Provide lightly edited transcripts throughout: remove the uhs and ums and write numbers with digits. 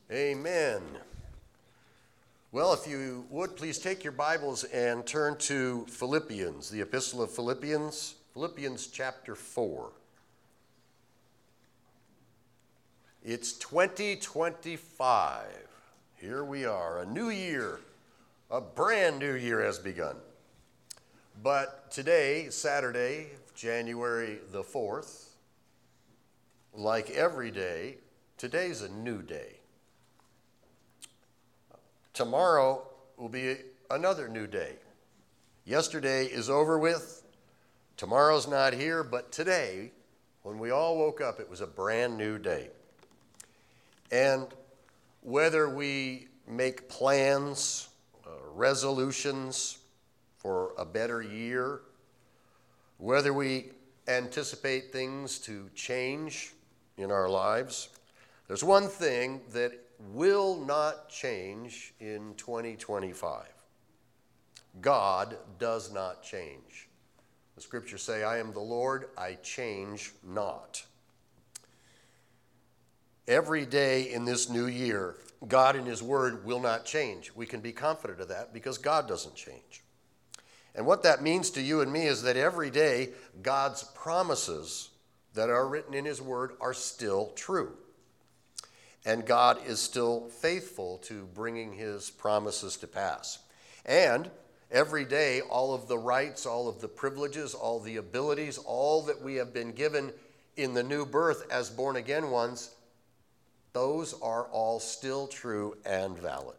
Amen. Well, if you would, please take your Bibles and turn to Philippians, the Epistle of Philippians, Philippians chapter 4. It's 2025. Here we are, a new year, a brand new year has begun. But today, Saturday, January the 4th, like every day, today's a new day. Tomorrow will be another new day. Yesterday is over with. Tomorrow's not here, but today, when we all woke up, it was a brand new day. And whether we make plans, resolutions for a better year, whether we anticipate things to change in our lives, there's one thing that will not change in 2025. God does not change. The scriptures say, I am the Lord, I change not. Every day in this new year, God and His Word will not change. We can be confident of that because God doesn't change. And what that means to you and me is that every day, God's promises that are written in His Word are still true. And God is still faithful to bringing His promises to pass. And every day, all of the rights, all of the privileges, all the abilities, all that we have been given in the new birth as born-again ones, those are all still true and valid.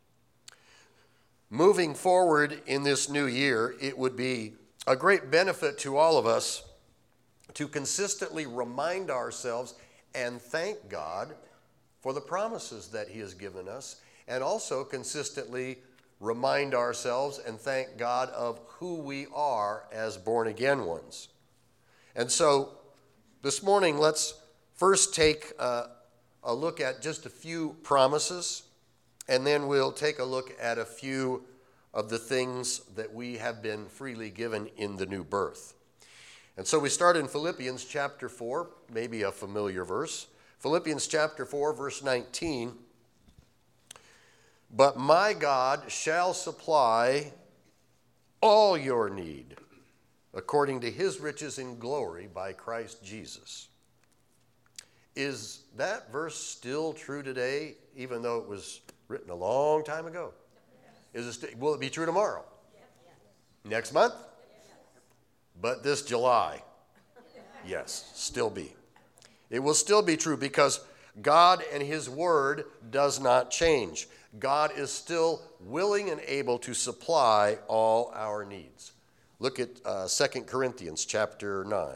Moving forward in this new year, it would be a great benefit to all of us to consistently remind ourselves and thank God for the promises that He has given us, and also consistently remind ourselves and thank God of who we are as born-again ones. And so this morning, let's first take a look at just a few promises, and then we'll take a look at a few of the things that we have been freely given in the new birth. And so we start in Philippians chapter 4, maybe a familiar verse. Philippians chapter 4, verse 19. But my God shall supply all your need according to His riches in glory by Christ Jesus. Is that verse still true today, even though it was written a long time ago? Will it be true tomorrow? Next month? But this July? Yes, still be. It will still be true because God and His Word does not change. God is still willing and able to supply all our needs. Look at 2 Corinthians chapter 9.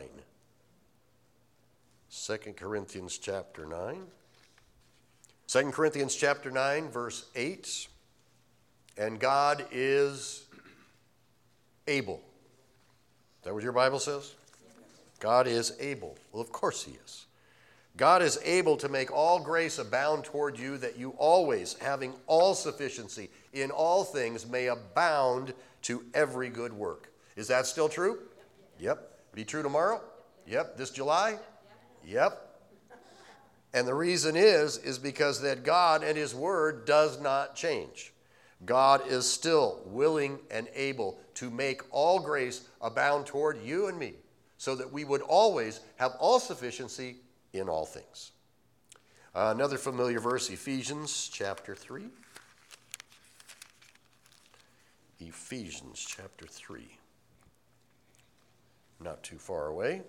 2 Corinthians chapter 9. 2 Corinthians chapter 9, verse 8. And God is able. Is that what your Bible says? God is able. Well, of course He is. God is able to make all grace abound toward you, that you always, having all sufficiency in all things, may abound to every good work. Is that still true? Yep. Be true tomorrow? Yep. This July? Yep. And the reason is because that God and His Word does not change. God is still willing and able to make all grace abound toward you and me, so that we would always have all sufficiency in all things. Another familiar verse, Ephesians chapter 3. Ephesians chapter 3. Not too far away.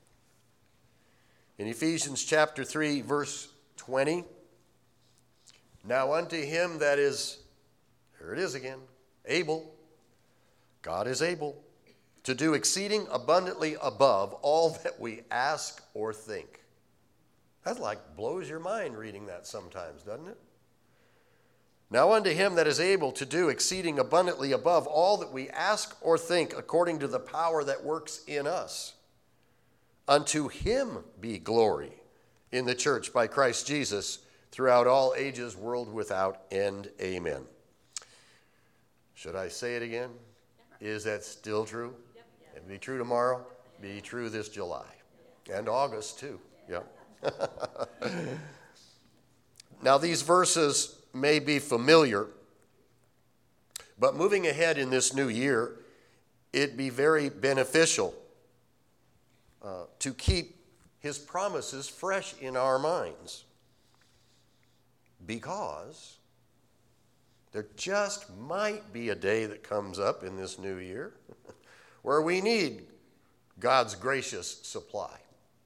In Ephesians chapter 3, verse 20. Now unto Him that is, here it is again, able, God is able, to do exceeding abundantly above all that we ask or think. That blows your mind reading that sometimes, doesn't it? Now unto Him that is able to do exceeding abundantly above all that we ask or think, according to the power that works in us. Unto Him be glory in the church by Christ Jesus throughout all ages, world without end. Amen. Should I say it again? Is that still true? It'll be true tomorrow. Be true this July. And August too. Yeah. Now, these verses may be familiar, but moving ahead in this new year, it'd be very beneficial to keep his promises fresh in our minds, because there just might be a day that comes up in this new year where we need God's gracious supply.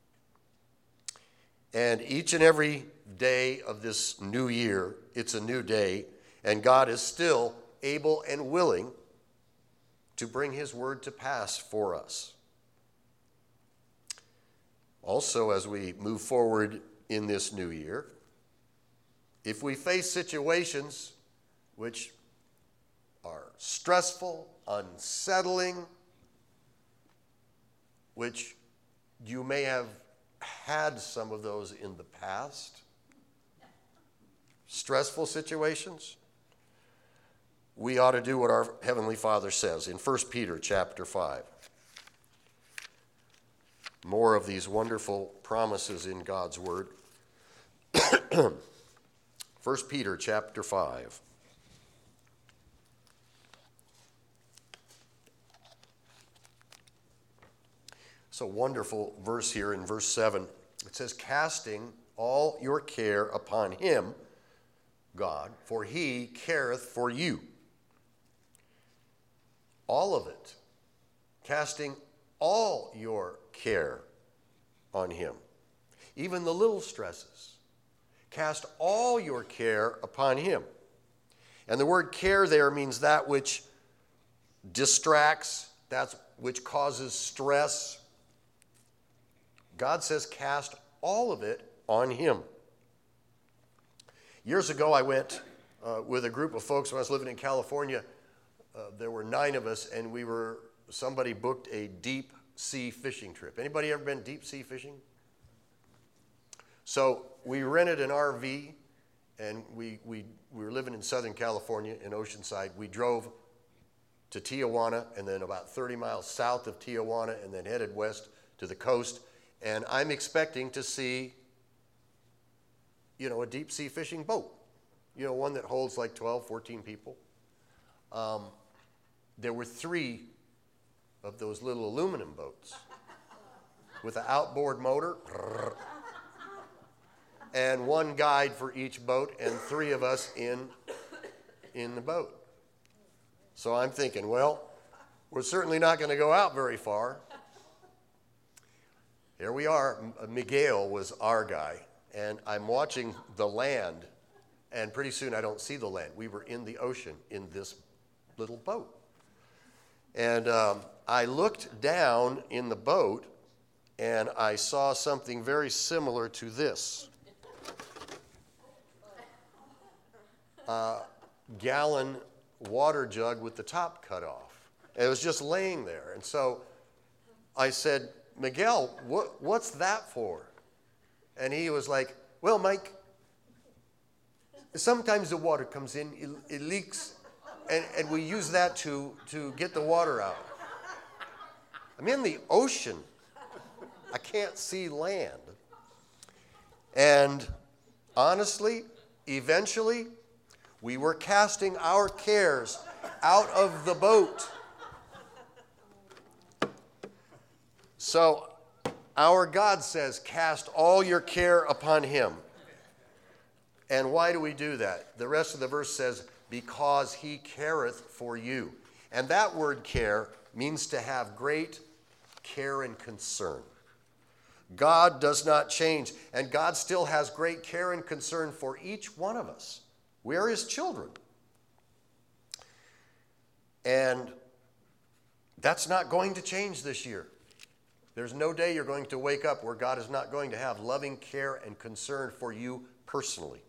And each and every day of this new year, it's a new day, and God is still able and willing to bring his word to pass for us. Also, as we move forward in this new year, if we face situations which are stressful, unsettling, which you may have had some of those in the past, stressful situations, we ought to do what our Heavenly Father says in 1 Peter chapter 5. More of these wonderful promises in God's Word. 1 Peter chapter 5. It's a wonderful verse here in verse 7. It says, casting all your care upon him, God, for he careth for you. All of it. Casting all your care on him. Even the little stresses. Cast all your care upon him. And the word care there means that which distracts, that which causes stress. God says cast all of it on him. Years ago, I went with a group of folks when I was living in California. There were 9 of us, and somebody booked a deep sea fishing trip. Anybody ever been deep sea fishing? So we rented an RV, and we were living in Southern California in Oceanside. We drove to Tijuana, and then about 30 miles south of Tijuana, and then headed west to the coast. And I'm expecting to see, a deep sea fishing boat, one that holds like 12, 14 people. There were 3 of those little aluminum boats with an outboard motor and 1 guide for each boat and 3 of us in the boat. So I'm thinking, well, we're certainly not going to go out very far. Here we are. Miguel was our guy, and I'm watching the land, and pretty soon I don't see the land. We were in the ocean in this little boat. And I looked down in the boat, and I saw something very similar to this. Gallon water jug with the top cut off. And it was just laying there. And so I said, Miguel, what's that for? And he was like, well, Mike, sometimes the water comes in, it leaks, and we use that to get the water out. I'm in the ocean. I can't see land. And honestly, eventually, we were casting our cares out of the boat. So our God says, cast all your care upon him. And why do we do that? The rest of the verse says, because he careth for you. And that word care means to have great care and concern. God does not change, and God still has great care and concern for each one of us. We are his children. And that's not going to change this year. There's no day you're going to wake up where God is not going to have loving care and concern for you personally.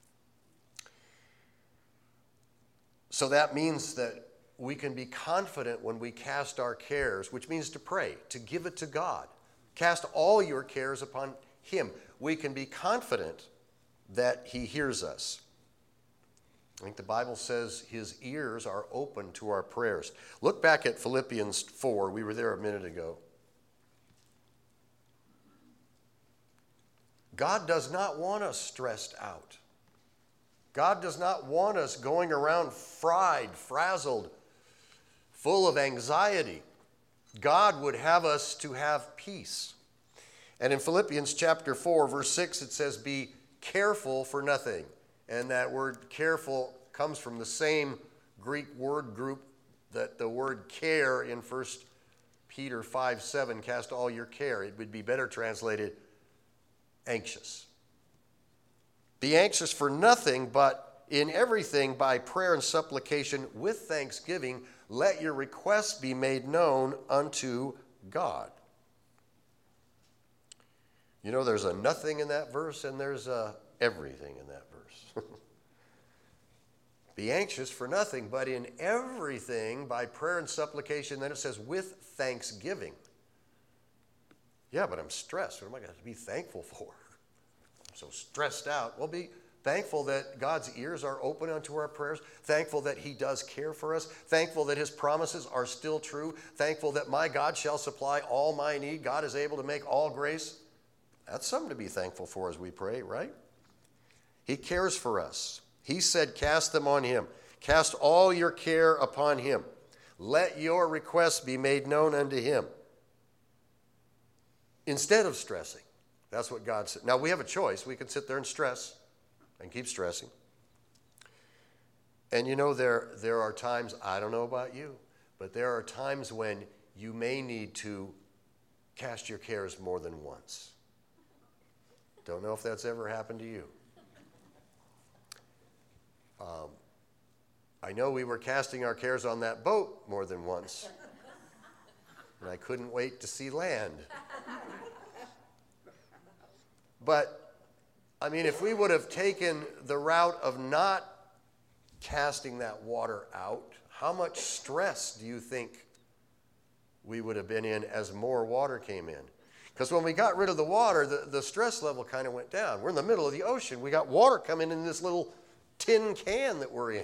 So that means that we can be confident when we cast our cares, which means to pray, to give it to God. Cast all your cares upon him. We can be confident that he hears us. I think the Bible says his ears are open to our prayers. Look back at Philippians 4. We were there a minute ago. God does not want us stressed out. God does not want us going around fried, frazzled, full of anxiety. God would have us to have peace. And in Philippians chapter 4, verse 6, it says, be careful for nothing. And that word careful comes from the same Greek word group that the word care in 1 Peter 5:7, cast all your care. It would be better translated anxious. Be anxious for nothing, but in everything by prayer and supplication with thanksgiving, let your requests be made known unto God. You know, there's a nothing in that verse and there's a everything in that verse. Be anxious for nothing, but in everything by prayer and supplication. Then it says with thanksgiving. Yeah, but I'm stressed. What am I going to be thankful for? I'm so stressed out. Well, be thankful that God's ears are open unto our prayers. Thankful that he does care for us. Thankful that his promises are still true. Thankful that my God shall supply all my need. God is able to make all grace. That's something to be thankful for as we pray, right? He cares for us. He said, cast them on him. Cast all your care upon him. Let your requests be made known unto him. Instead of stressing. That's what God said. Now, we have a choice. We can sit there and stress and keep stressing. And you know, there are times, I don't know about you, but there are times when you may need to cast your cares more than once. Don't know if that's ever happened to you. I know we were casting our cares on that boat more than once, and I couldn't wait to see land. But, I mean, if we would have taken the route of not casting that water out, how much stress do you think we would have been in as more water came in? Because when we got rid of the water, the stress level kind of went down. We're in the middle of the ocean. We got water coming in this little tin can that we're in.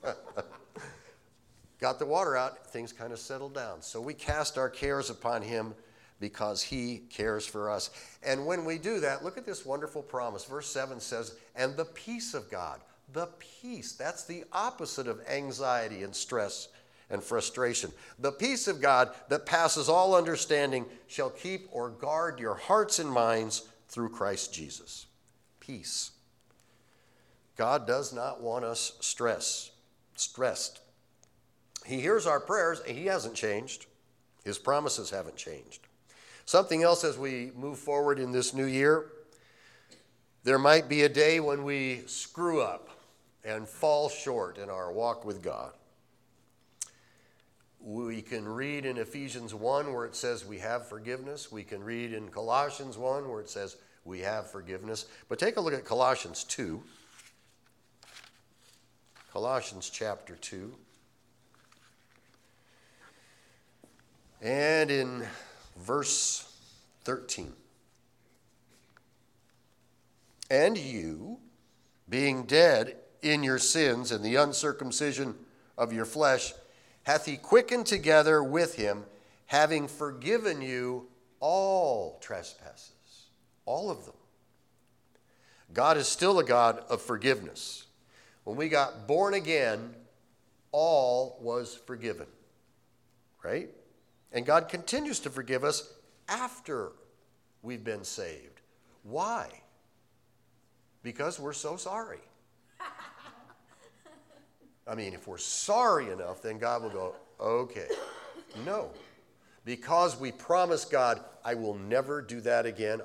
Got the water out, things kind of settled down. So we cast our cares upon him because he cares for us. And when we do that, look at this wonderful promise. Verse 7 says, and the peace of God, the peace, that's the opposite of anxiety and stress and frustration. The peace of God that passes all understanding shall keep or guard your hearts and minds through Christ Jesus. Peace. God does not want us stressed. He hears our prayers, and he hasn't changed. His promises haven't changed. Something else as we move forward in this new year, there might be a day when we screw up and fall short in our walk with God. We can read in Ephesians 1 where it says we have forgiveness. We can read in Colossians 1 where it says we have forgiveness. But take a look at Colossians 2. Colossians chapter 2. And in verse 13. And you, being dead in your sins and the uncircumcision of your flesh, hath he quickened together with him, having forgiven you all trespasses. All of them. God is still a God of forgiveness. When we got born again, all was forgiven. Right? And God continues to forgive us after we've been saved. Why? Because we're so sorry. I mean, if we're sorry enough, then God will go, okay. No. Because we promise God, I will never do that again.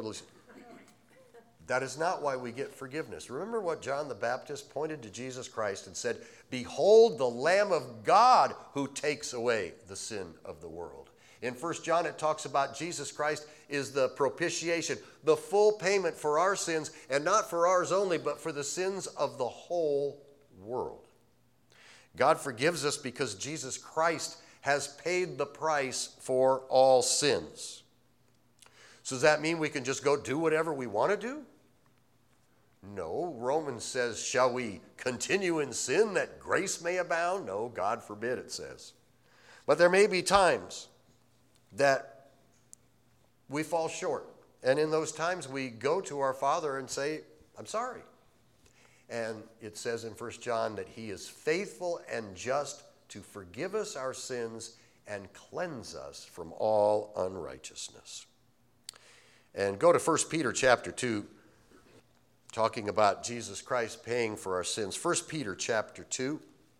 That is not why we get forgiveness. Remember what John the Baptist pointed to Jesus Christ and said, behold the Lamb of God who takes away the sin of the world. In 1 John it talks about Jesus Christ is the propitiation, the full payment for our sins, and not for ours only, but for the sins of the whole world. God forgives us because Jesus Christ has paid the price for all sins. So does that mean we can just go do whatever we want to do? No. Romans says, shall we continue in sin that grace may abound? No, God forbid, it says. But there may be times that we fall short. And in those times we go to our Father and say, I'm sorry. And it says in 1 John that he is faithful and just to forgive us our sins and cleanse us from all unrighteousness. And go to 1 Peter chapter 2, talking about Jesus Christ paying for our sins. 1 Peter chapter 2.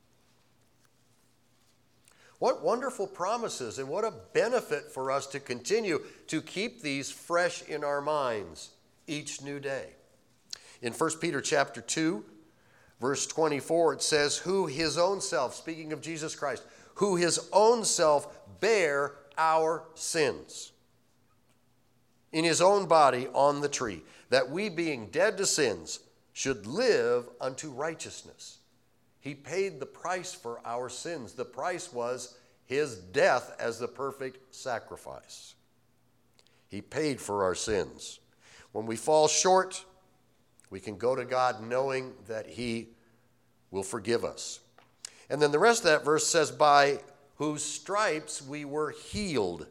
What wonderful promises and what a benefit for us to continue to keep these fresh in our minds each new day. In 1 Peter chapter 2, verse 24, it says, who his own self, speaking of Jesus Christ, who his own self bare our sins in his own body on the tree, that we being dead to sins should live unto righteousness. He paid the price for our sins. The price was his death as the perfect sacrifice. He paid for our sins. When we fall short, we can go to God knowing that he will forgive us. And then the rest of that verse says, by whose stripes we were healed.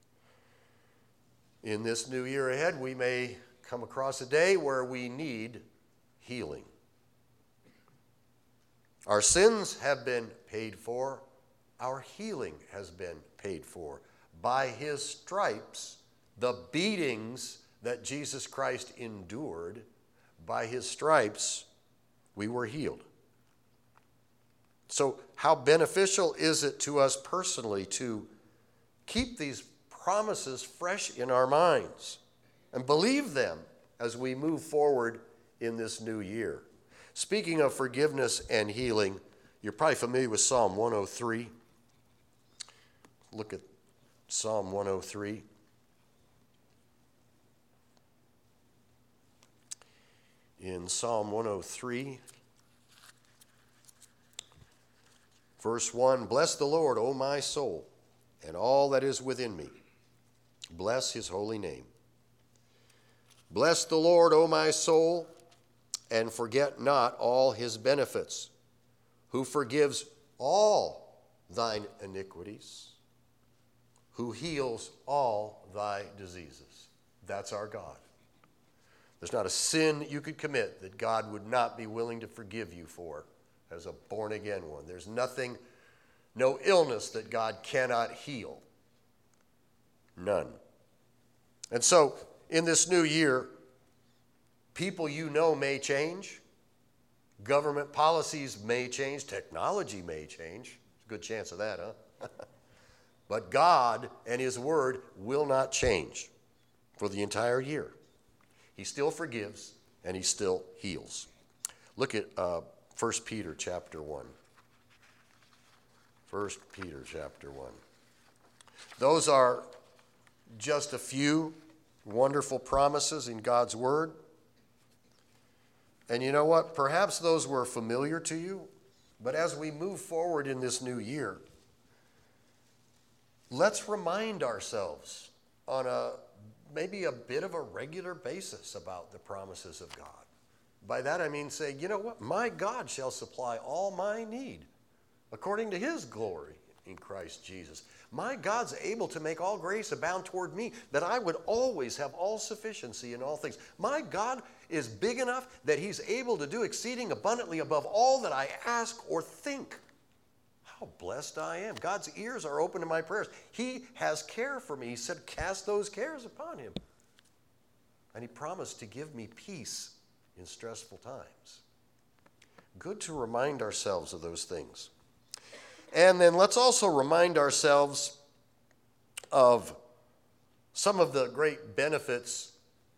In this new year ahead, we may come across a day where we need healing. Our sins have been paid for. Our healing has been paid for. By his stripes, the beatings that Jesus Christ endured, by his stripes, we were healed. So how beneficial is it to us personally to keep these promises fresh in our minds and believe them as we move forward in this new year? Speaking of forgiveness and healing, you're probably familiar with Psalm 103. Look at Psalm 103. In Psalm 103, verse 1, bless the Lord, O my soul, and all that is within me. Bless his holy name. Bless the Lord, O my soul, and forget not all his benefits, who forgives all thine iniquities, who heals all thy diseases. That's our God. There's not a sin you could commit that God would not be willing to forgive you for as a born-again one. There's nothing, no illness that God cannot heal. None. And so, in this new year, people you know may change. Government policies may change. Technology may change. There's a good chance of that, huh? But God and his word will not change for the entire year. He still forgives and he still heals. Look at 1 Peter chapter 1. 1 Peter chapter 1. Those are just a few wonderful promises in God's word. And you know what? Perhaps those were familiar to you, but as we move forward in this new year, let's remind ourselves on maybe a bit of a regular basis about the promises of God. By that I mean say, you know what? My God shall supply all my need according to his glory in Christ Jesus. My God's able to make all grace abound toward me, that I would always have all sufficiency in all things. My God is big enough that he's able to do exceeding abundantly above all that I ask or think. How blessed I am. God's ears are open to my prayers. He has care for me. He said, cast those cares upon him. And he promised to give me peace in stressful times. Good to remind ourselves of those things. And then let's also remind ourselves of some of the great benefits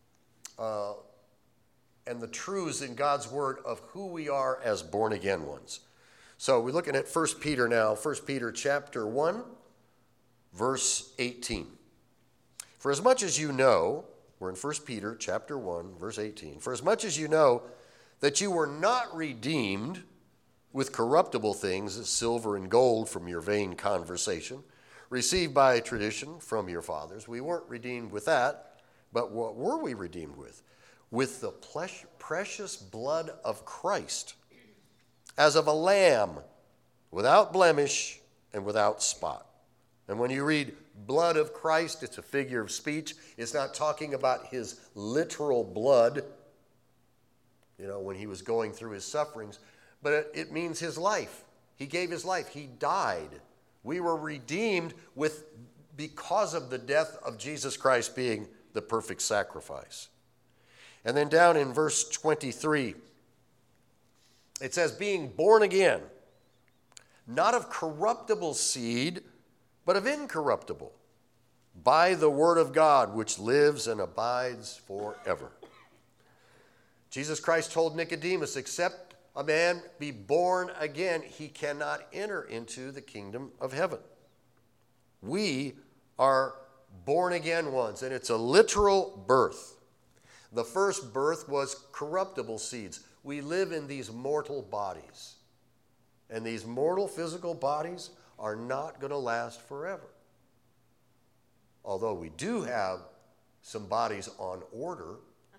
and the truths in God's word of who we are as born-again ones. So we're looking at 1 Peter now, 1 Peter chapter 1, verse 18. For as much as you know, we're in 1 Peter chapter 1, verse 18. For as much as you know that you were not redeemed with corruptible things, as silver and gold from your vain conversation, received by tradition from your fathers. We weren't redeemed with that, but what were we redeemed with? With the precious blood of Christ, as of a lamb, without blemish and without spot. And when you read blood of Christ, it's a figure of speech. It's not talking about his literal blood. when he was going through his sufferings. But it means his life. He gave his life. He died. We were redeemed because of the death of Jesus Christ being the perfect sacrifice. And then down in verse 23, it says, being born again, not of corruptible seed, but of incorruptible, by the word of God, which lives and abides forever. Jesus Christ told Nicodemus, except a man be born again, he cannot enter into the kingdom of heaven. We are born again ones, and it's a literal birth. The first birth was corruptible seeds. We live in these mortal bodies, and these mortal physical bodies are not going to last forever. Although we do have some bodies on order,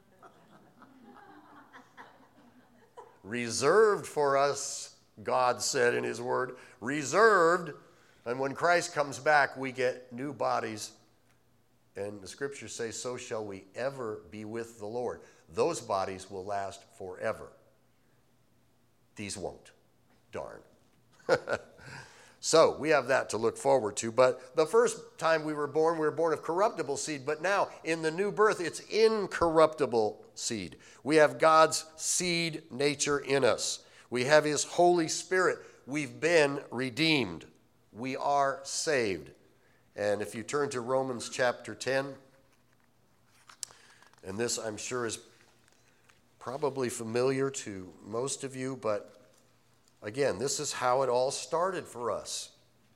reserved for us, God said in his word, reserved. And when Christ comes back, we get new bodies. And the scriptures say, so shall we ever be with the Lord. Those bodies will last forever. These won't. Darn. So we have that to look forward to. But the first time we were born of corruptible seed. But now in the new birth, it's incorruptible seed. We have God's seed nature in us. We have his Holy Spirit. We've been redeemed. We are saved. And if you turn to Romans chapter 10, and this I'm sure is probably familiar to most of you, but again, this is how it all started for us.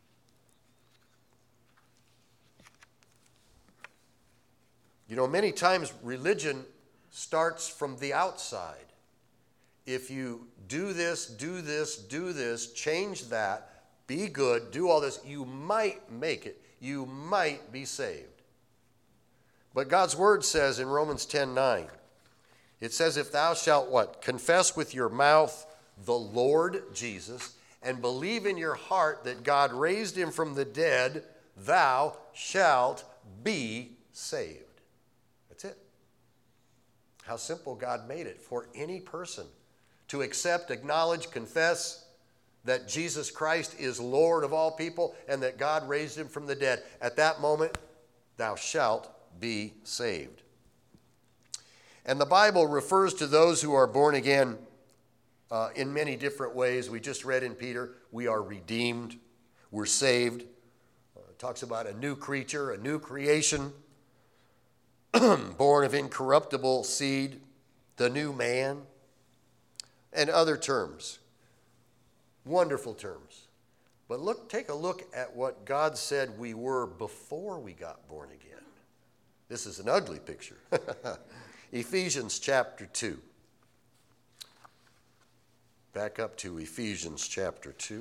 Many times religion starts from the outside. If you do this, change that, be good, do all this, you might make it. You might be saved. But God's word says in Romans 10:9, it says, if thou shalt what? Confess with your mouth the Lord Jesus, and believe in your heart that God raised him from the dead, thou shalt be saved. That's it. How simple God made it for any person to accept, acknowledge, confess that Jesus Christ is Lord of all people and that God raised him from the dead. At that moment, thou shalt be saved. And the Bible refers to those who are born again in many different ways. We just read in Peter, we are redeemed, we're saved. It talks about a new creature, a new creation, born of incorruptible seed, the new man, and other terms. Wonderful terms. But take a look at what God said we were before we got born again. This is an ugly picture. Ephesians chapter 2. Back up to Ephesians chapter 2.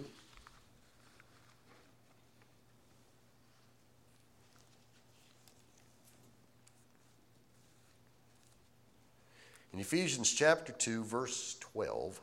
In Ephesians chapter 2, verse 12,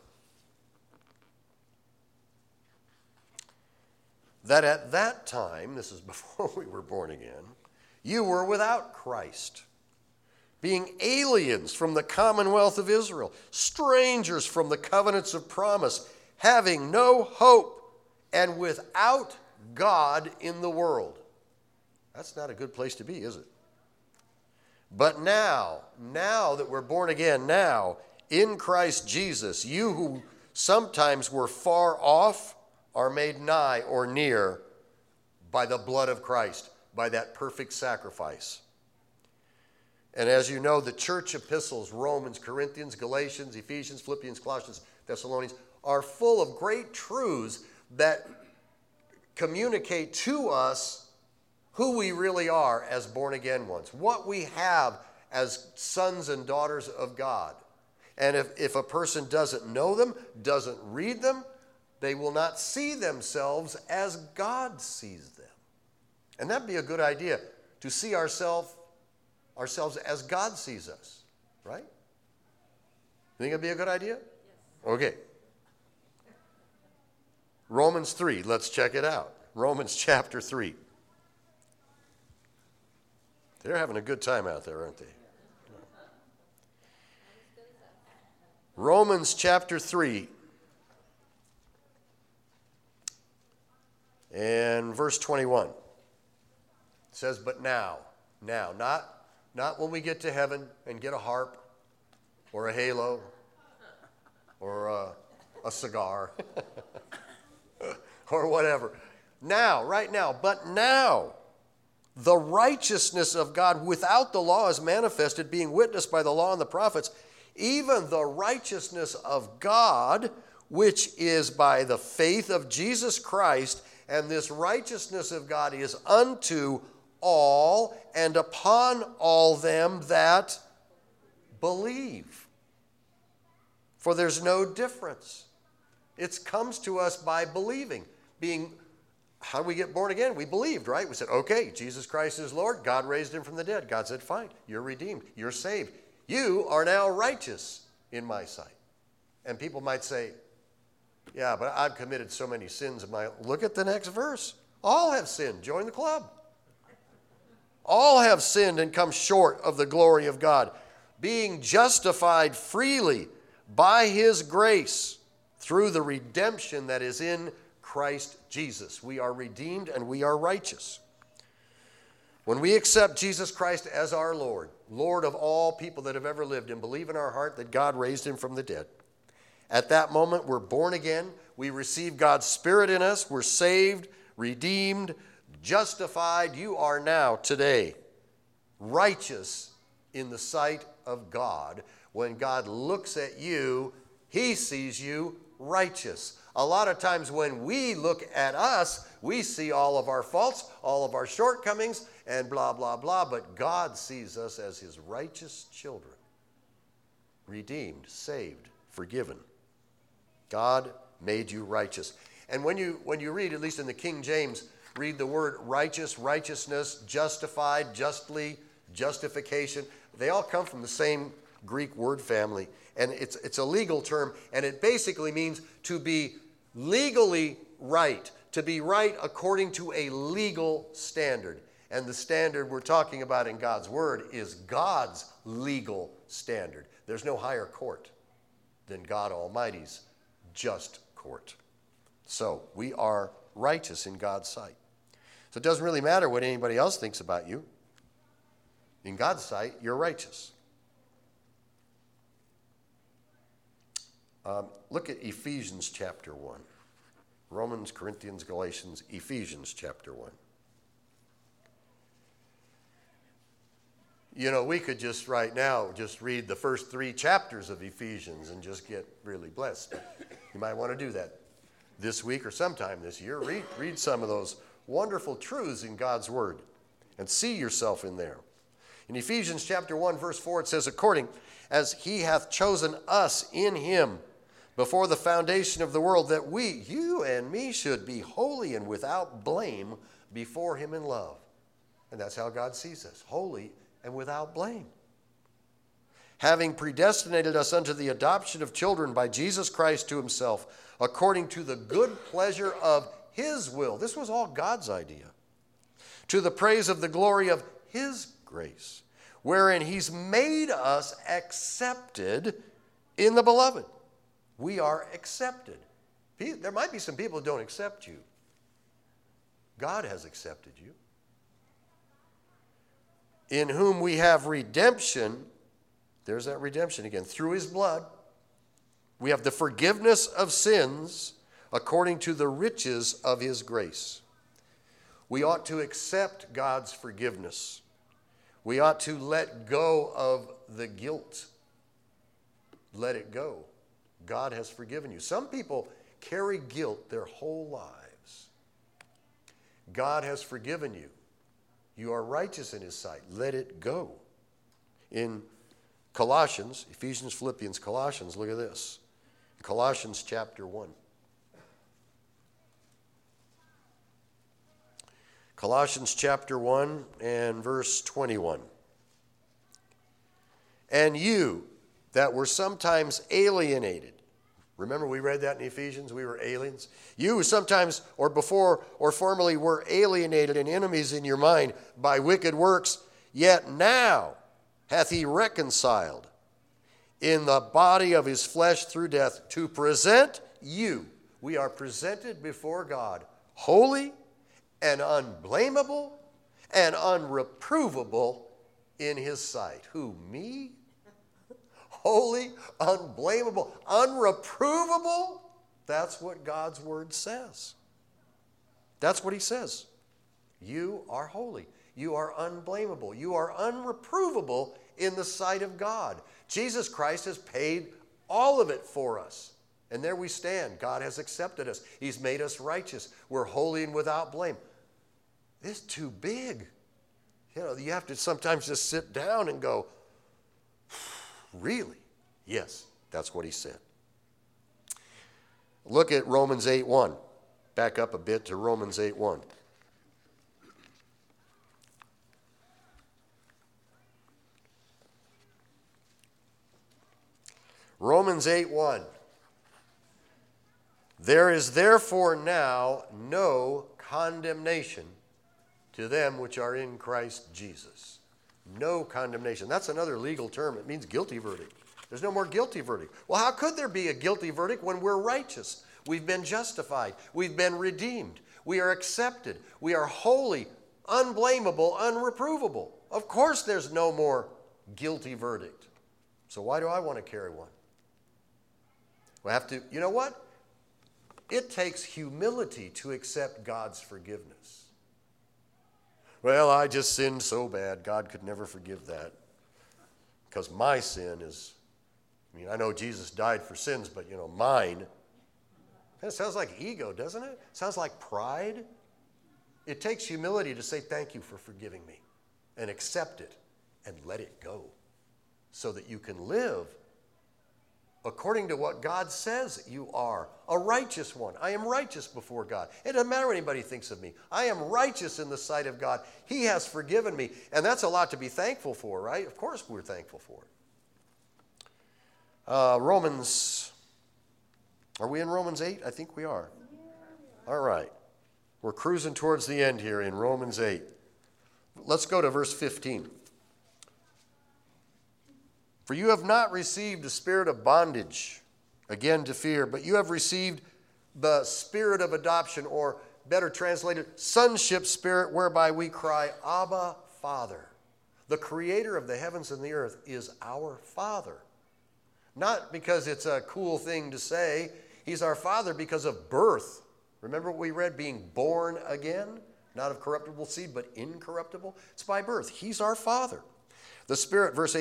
that at that time, this is before we were born again, you were without Christ, being aliens from the commonwealth of Israel, strangers from the covenants of promise, having no hope, and without God in the world. That's not a good place to be, is it? But now that we're born again, now in Christ Jesus, you who sometimes were far off are made nigh or near by the blood of Christ, by that perfect sacrifice. And as you know, the church epistles, Romans, Corinthians, Galatians, Ephesians, Philippians, Colossians, Thessalonians, are full of great truths that communicate to us who we really are as born-again ones, what we have as sons and daughters of God. And if a person doesn't know them, doesn't read them, they will not see themselves as God sees them. And that'd be a good idea, to see ourselves as God sees us, right? You think it'd be a good idea? Yes. Okay. Romans 3, let's check it out. Romans chapter 3. They're having a good time out there, aren't they? Romans chapter 3 and verse 21. It says, but now, not when we get to heaven and get a harp or a halo or a cigar or whatever. Now, right now, but now, the righteousness of God without the law is manifested, being witnessed by the law and the prophets, even the righteousness of God, which is by the faith of Jesus Christ, and this righteousness of God is unto all and upon all them that believe. For there's no difference. It comes to us by believing. How do we get born again? We believed, right? We said, okay, Jesus Christ is Lord. God raised him from the dead. God said, fine, you're redeemed. You're saved. You are now righteous in my sight. And people might say, yeah, but I've committed so many sins in my life. Look at the next verse. All have sinned. Join the club. All have sinned and come short of the glory of God, being justified freely by his grace through the redemption that is in Christ Jesus. We are redeemed and we are righteous. When we accept Jesus Christ as our Lord, Lord of all people that have ever lived, and believe in our heart that God raised him from the dead, at that moment we're born again. We receive God's Spirit in us. We're saved, redeemed, justified. You are now, today, righteous in the sight of God. When God looks at you, he sees you righteous. A lot of times when we look at us, we see all of our faults, all of our shortcomings, and blah, blah, blah. But God sees us as his righteous children, redeemed, saved, forgiven. God made you righteous. And when you read, at least in the King James, read the word righteous, righteousness, justified, justly, justification. They all come from the same Greek word family. And it's a legal term, and it basically means to be legally right, to be right according to a legal standard. And the standard we're talking about in God's word is God's legal standard. There's no higher court than God Almighty's just court. So we are righteous in God's sight. So it doesn't really matter what anybody else thinks about you. In God's sight, you're righteous. Look at Ephesians chapter 1. Romans, Corinthians, Galatians, Ephesians chapter 1. You know, we could just right now just read the first 3 chapters of Ephesians and just get really blessed. You might want to do that this week or sometime this year. Read some of those wonderful truths in God's word and see yourself in there. In Ephesians chapter 1, verse 4, it says, according as he hath chosen us in him before the foundation of the world, that we, you and me, should be holy and without blame before him in love. And that's how God sees us, holy and without blame. Having predestinated us unto the adoption of children by Jesus Christ to himself, according to the good pleasure of his will. This was all God's idea. To the praise of the glory of his grace, wherein he's made us accepted in the beloved. We are accepted. There might be some people who don't accept you. God has accepted you. In whom we have redemption. There's that redemption again. Through his blood. We have the forgiveness of sins according to the riches of his grace. We ought to accept God's forgiveness. We ought to let go of the guilt. Let it go. God has forgiven you. Some people carry guilt their whole lives. God has forgiven you. You are righteous in his sight. Let it go. In Colossians, Ephesians, Philippians, Colossians, look at this. Colossians chapter 1. Colossians chapter 1 and verse 21. And you that were sometimes alienated. Remember we read that in Ephesians? We were aliens. You sometimes or before or formerly were alienated and enemies in your mind by wicked works, yet now hath he reconciled in the body of his flesh through death, to present you. We are presented before God, holy and unblameable and unreprovable in his sight. Who, me? Holy, unblameable, unreprovable? That's what God's word says. That's what he says. You are holy. You are unblameable. You are unreprovable in the sight of God. Jesus Christ has paid all of it for us. And there we stand. God has accepted us. He's made us righteous. We're holy and without blame. This is too big. You have to sometimes just sit down and go, really? Yes, that's what he said. Look at Romans 8:1. Back up a bit to Romans 8:1. Romans 8:1. There is therefore now no condemnation to them which are in Christ Jesus. No condemnation. That's another legal term. It means guilty verdict. There's no more guilty verdict. Well, how could there be a guilty verdict when we're righteous? We've been justified. We've been redeemed. We are accepted. We are holy, unblameable, unreprovable. Of course there's no more guilty verdict. So why do I want to carry one? We have to, you know what? It takes humility to accept God's forgiveness. Well, I just sinned so bad, God could never forgive that. Because my sin is, I know Jesus died for sins, but mine. That sounds like ego, doesn't it? Sounds like pride. It takes humility to say thank you for forgiving me and accept it and let it go so that you can live according to what God says you are, a righteous one. I am righteous before God. It doesn't matter what anybody thinks of me. I am righteous in the sight of God. He has forgiven me. And that's a lot to be thankful for, right? Of course we're thankful for it. Romans, are we in Romans 8? I think we are. All right. We're cruising towards the end here in Romans 8. Let's go to verse 15. For you have not received a spirit of bondage, again to fear, but you have received the spirit of adoption, or better translated, sonship spirit, whereby we cry, Abba, Father. The creator of the heavens and the earth is our Father. Not because it's a cool thing to say. He's our Father because of birth. Remember what we read, being born again? Not of corruptible seed, but incorruptible. It's by birth. He's our Father. The Spirit, verse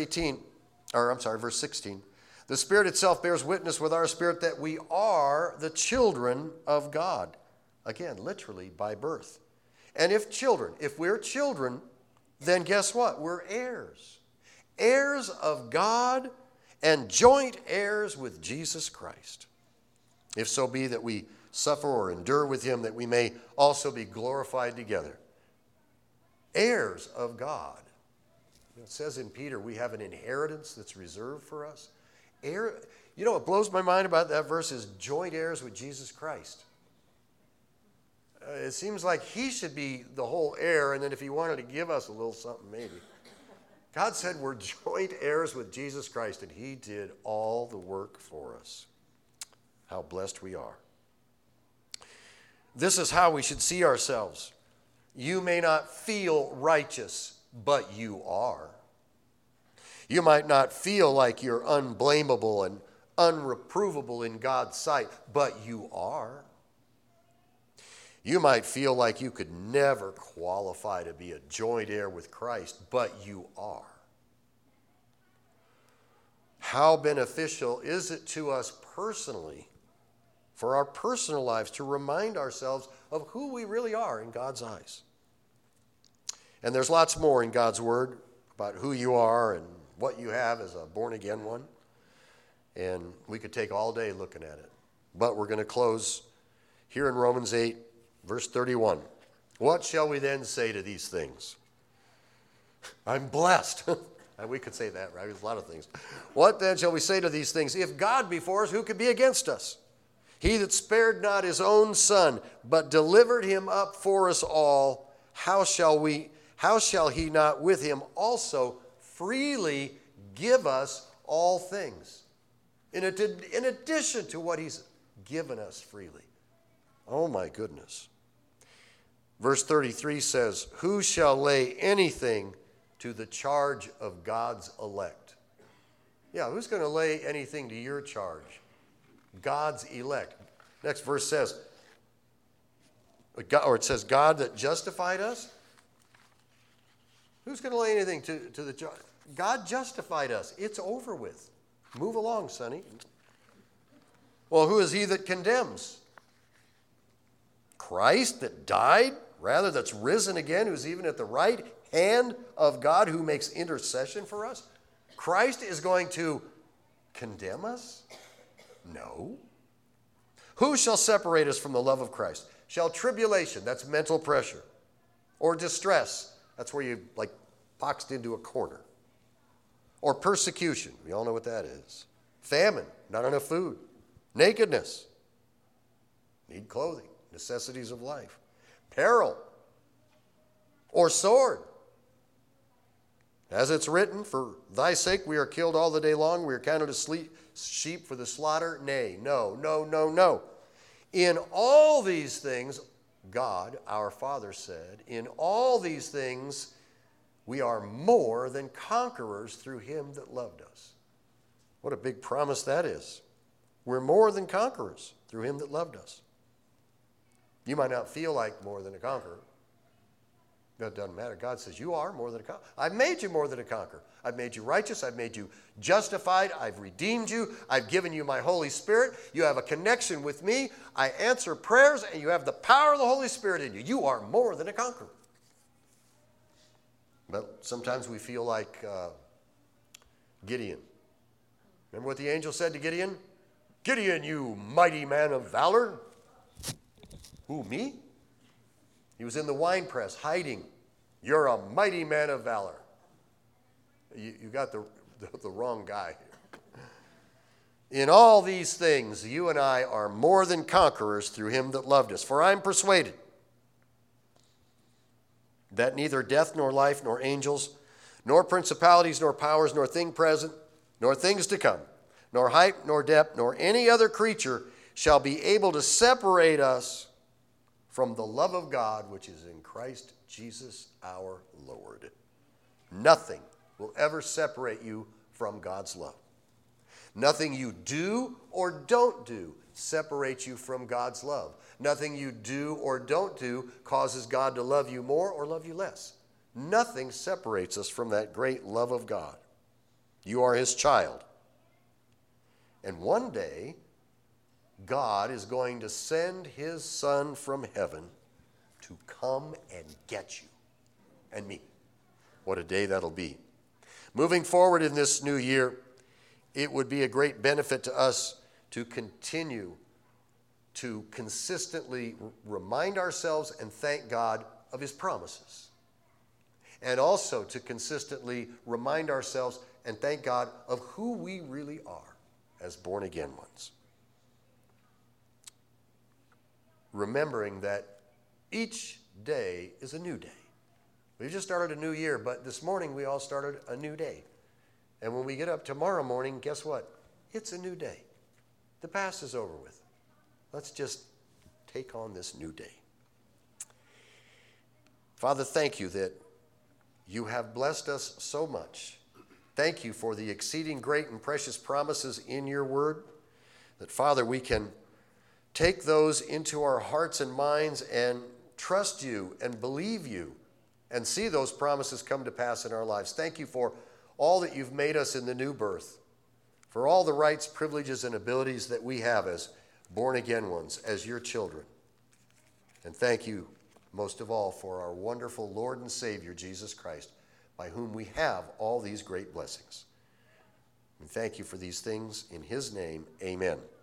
16. The Spirit itself bears witness with our spirit that we are the children of God. Again, literally by birth. And if we're children, then guess what? We're heirs. Heirs of God and joint heirs with Jesus Christ. If so be that we suffer or endure with him, that we may also be glorified together. Heirs of God. It says in Peter, we have an inheritance that's reserved for us. What blows my mind about that verse is joint heirs with Jesus Christ. It seems like he should be the whole heir, and then if he wanted to give us a little something, maybe. God said we're joint heirs with Jesus Christ, and he did all the work for us. How blessed we are. This is how we should see ourselves. You may not feel righteous, but you are. You might not feel like you're unblameable and unreprovable in God's sight, but you are. You might feel like you could never qualify to be a joint heir with Christ, but you are. How beneficial is it to us personally, for our personal lives, to remind ourselves of who we really are in God's eyes? And there's lots more in God's Word about who you are and what you have as a born-again one. And we could take all day looking at it. But we're going to close here in Romans 8, verse 31. What shall we then say to these things? I'm blessed. And we could say that, right? There's a lot of things. What then shall we say to these things? If God be for us, who could be against us? He that spared not his own son, but delivered him up for us all, how shall he not with him also freely give us all things, in addition to what he's given us freely. Oh my goodness. Verse 33 says, who shall lay anything to the charge of God's elect? Yeah, who's going to lay anything to your charge? God's elect. Next verse says, it says, God that justified us. Who's going to lay anything to the charge? God justified us. It's over with. Move along, sonny. Well, who is he that condemns? Christ that died, rather that's risen again, who's even at the right hand of God, who makes intercession for us. Christ is going to condemn us? No. Who shall separate us from the love of Christ? Shall tribulation, that's mental pressure, or distress, that's where you like boxed into a corner, or persecution, we all know what that is, famine, not enough food, nakedness, need clothing, necessities of life, peril, or sword. As it's written, for thy sake we are killed all the day long, we are counted as sheep for the slaughter. Nay, no, no, no, no. In all these things, God, our Father, said, in all these things we are more than conquerors through him that loved us. What a big promise that is. We're more than conquerors through him that loved us. You might not feel like more than a conqueror. That doesn't matter. God says you are more than a conqueror. I've made you more than a conqueror. I've made you righteous. I've made you justified. I've redeemed you. I've given you my Holy Spirit. You have a connection with me. I answer prayers, and you have the power of the Holy Spirit in you. You are more than a conqueror. But sometimes we feel like Gideon. Remember what the angel said to Gideon? Gideon, you mighty man of valor. Who, me? He was in the winepress hiding. You're a mighty man of valor. You got the wrong guy here. In all these things, you and I are more than conquerors through him that loved us. For I am persuaded that neither death nor life nor angels, nor principalities nor powers, nor thing present, nor things to come, nor height nor depth, nor any other creature shall be able to separate us from the love of God which is in Christ Jesus our Lord. Nothing will ever separate you from God's love. Nothing you do or don't do separates you from God's love. Nothing you do or don't do causes God to love you more or love you less. Nothing separates us from that great love of God. You are his child. And one day, God is going to send his Son from heaven to come and get you and me. What a day that'll be. Moving forward in this new year, it would be a great benefit to us to continue to consistently remind ourselves and thank God of his promises. And also to consistently remind ourselves and thank God of who we really are as born-again ones. Remembering that each day is a new day. We've just started a new year, but this morning we all started a new day. And when we get up tomorrow morning, guess what? It's a new day. The past is over with. Let's just take on this new day. Father, thank you that you have blessed us so much. Thank you for the exceeding great and precious promises in your word. That, Father, we can take those into our hearts and minds and trust you and believe you and see those promises come to pass in our lives. Thank you for all that you've made us in the new birth, for all the rights, privileges, and abilities that we have as born-again ones, as your children. And thank you, most of all, for our wonderful Lord and Savior, Jesus Christ, by whom we have all these great blessings. And thank you for these things. In his name, amen.